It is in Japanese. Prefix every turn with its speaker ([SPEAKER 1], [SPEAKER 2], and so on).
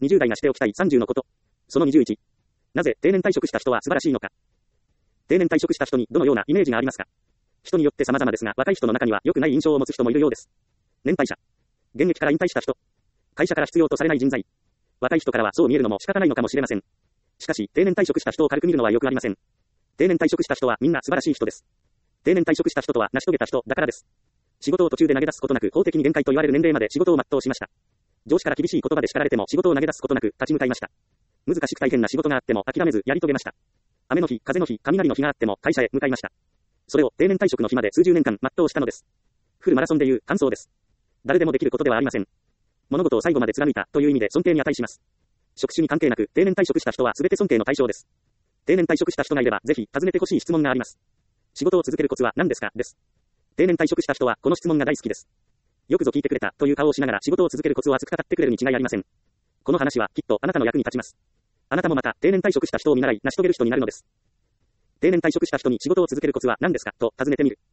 [SPEAKER 1] 20代がしておきたい30のこと。その21。なぜ定年退職した人は素晴らしいのか。定年退職した人にどのようなイメージがありますか。人によって様々ですが、若い人の中には良くない印象を持つ人もいるようです。年配者。現役から引退した人。会社から必要とされない人材。若い人からはそう見えるのも仕方ないのかもしれません。しかし、定年退職した人を軽く見るのはよくありません。定年退職した人はみんな素晴らしい人です。定年退職した人とは成し遂げた人だからです。仕事を途中で投げ出すことなく法的に限界と言われる年齢まで仕事を全うしました。上司から厳しい言葉で叱られても仕事を投げ出すことなく立ち向かいました。難しく大変な仕事があっても諦めずやり遂げました。雨の日、風の日、雷の日があっても会社へ向かいました。それを定年退職の日まで数十年間全うしたのです。フルマラソンでいう完走です。誰でもできることではありません。物事を最後まで貫いたという意味で尊敬に値します。職種に関係なく定年退職した人は全て尊敬の対象です。定年退職した人がいればぜひ尋ねてほしい質問があります。仕事を続けるコツは何ですかです。定年退職した人はこの質問が大好きです。よくぞ聞いてくれたという顔をしながら仕事を続けるコツを熱く語ってくれるに違いありません。この話はきっとあなたの役に立ちます。あなたもまた定年退職した人を見習い成し遂げる人になるのです。定年退職した人に仕事を続けるコツは何ですかと尋ねてみる。